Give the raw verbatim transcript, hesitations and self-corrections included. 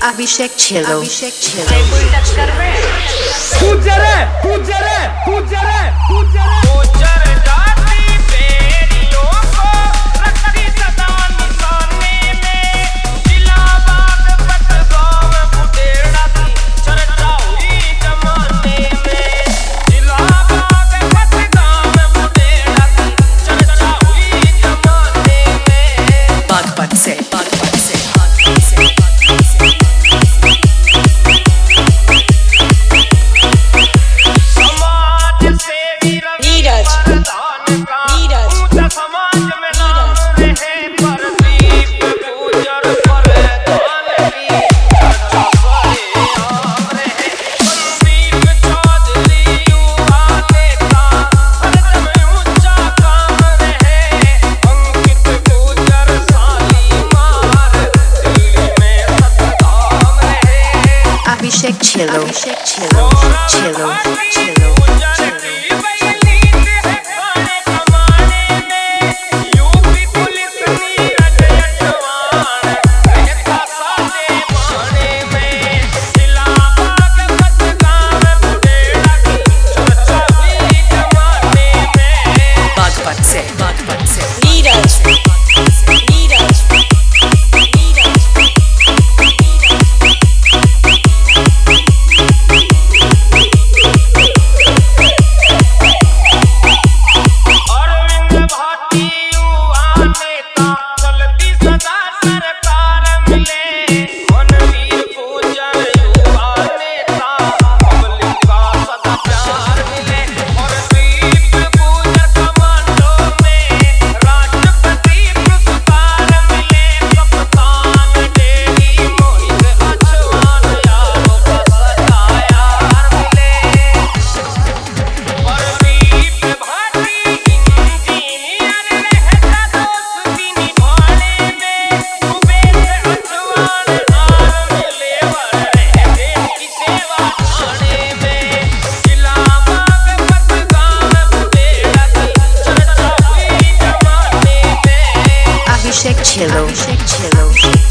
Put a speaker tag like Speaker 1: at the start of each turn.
Speaker 1: अभिषेक छिलो अभिषेक छिलो
Speaker 2: पूजरे पूजरे पूजरे पूजरे पूजर जाती बेरियों को रखती सदा निशाने में जिलाबाद पटगांव बुटेड़ा की चर्चा हुई जमाने में जिलाबाद पटगांव बुटेड़ा की चर्चा हुई जमाने में
Speaker 1: बागपत से बागपत से अभिषेक छिलो अभिषेक छिलो छिलो छिलो बागपत से बागपत से नीरज नीरज अभिषेक छिलो अभिषेक छिलो